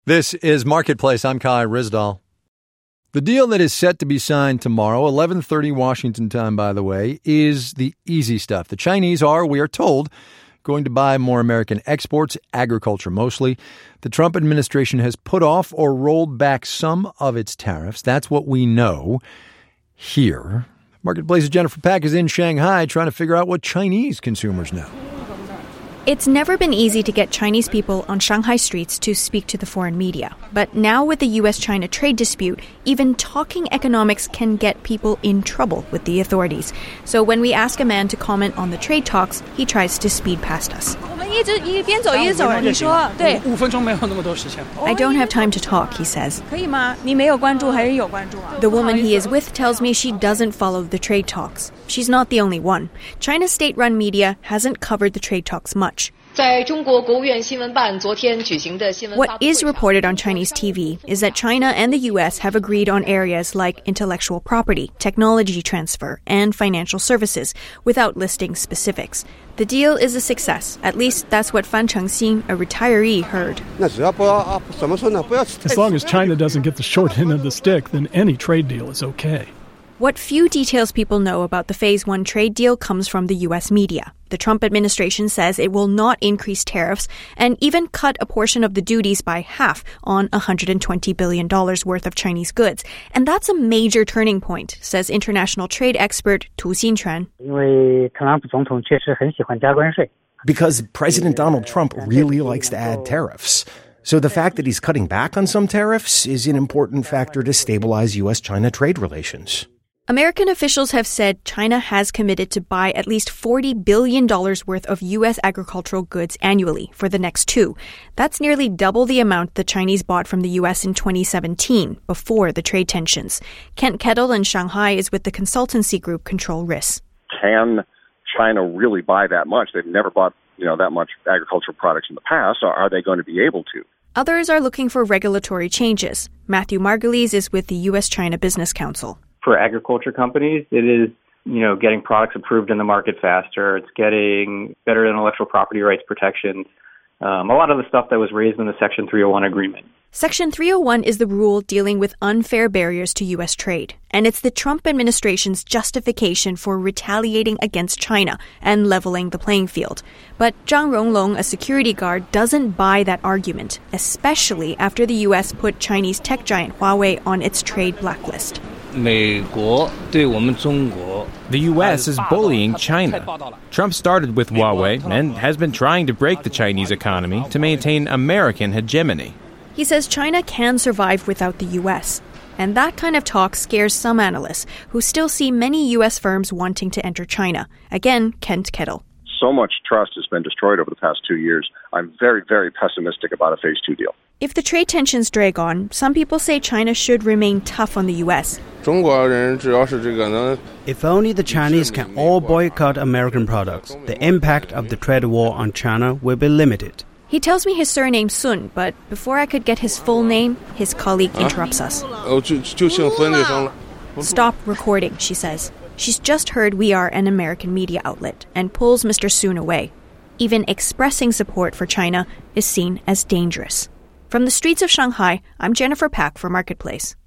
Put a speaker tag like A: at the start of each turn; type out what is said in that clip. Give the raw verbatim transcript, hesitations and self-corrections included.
A: This is Marketplace. I'm Kai Rizdal. The deal that is set to be signed tomorrow, eleven thirty Washington time, by the way, is the easy stuff. The Chinese are, we are told, going to buy more American exports, agriculture mostly. The Trump administration has put off or rolled back some of its tariffs. That's what we know here. Marketplace's Jennifer Pack is in Shanghai trying to figure out what Chinese consumers know.
B: It's never been easy to get Chinese people on Shanghai streets to speak to the foreign media. But now with the U S China trade dispute, even talking economics can get people in trouble with the authorities. So when we ask a man to comment on the trade talks, he tries to speed past us. I don't have time to talk, he says. The woman he is with tells me she doesn't follow the trade talks. She's not the only one. China's state-run media hasn't covered the trade talks much. What is reported on Chinese T V is that China and the U S have agreed on areas like intellectual property, technology transfer, and financial services, without listing specifics. The deal is a success. At least that's what Fan Chengxin, a retiree, heard.
C: As long as China doesn't get the short end of the stick, then any trade deal is okay.
B: What few details people know about the Phase one trade deal comes from the U S media. The Trump administration says it will not increase tariffs and even cut a portion of the duties by half on one hundred twenty billion dollars worth of Chinese goods. And that's a major turning point, says international trade expert Tu Xinquan.
D: Because President Donald Trump really likes to add tariffs. So the fact that he's cutting back on some tariffs is an important factor to stabilize U S China trade relations.
B: American officials have said China has committed to buy at least forty billion dollars worth of U S agricultural goods annually for the next two. That's nearly double the amount the Chinese bought from the U S in twenty seventeen, before the trade tensions. Kent Kettle in Shanghai is with the consultancy group Control Risks.
E: Can China really buy that much? They've never bought, you know, that much agricultural products in the past. Or are they going to be able to?
B: Others are looking for regulatory changes. Matthew Margulies is with the U S China Business Council.
F: For agriculture companies, it is, you know, getting products approved in the market faster. It's getting better intellectual property rights protections. Um, a lot of the stuff that was raised in the Section three oh one agreement.
B: Section three oh one is the rule dealing with unfair barriers to U S trade. And it's the Trump administration's justification for retaliating against China and leveling the playing field. But Zhang Ronglong, a security guard, doesn't buy that argument, especially after the U S put Chinese tech giant Huawei on its trade blacklist.
G: The U S is bullying China. Trump started with Huawei and has been trying to break the Chinese economy to maintain American hegemony.
B: He says China can survive without the U S. And that kind of talk scares some analysts who still see many U S firms wanting to enter China. Again, Kent Kettle.
E: So much trust has been destroyed over the past two years. I'm very, very pessimistic about a phase two deal.
B: If the trade tensions drag on, some people say China should remain tough on the U S.
H: If only the Chinese can all boycott American products, the impact of the trade war on China will be limited.
B: He tells me his surname Sun, but before I could get his full name, his colleague interrupts us. Stop recording, she says. She's just heard we are an American media outlet and pulls Mister Sun away. Even expressing support for China is seen as dangerous. From the streets of Shanghai, I'm Jennifer Pack for Marketplace.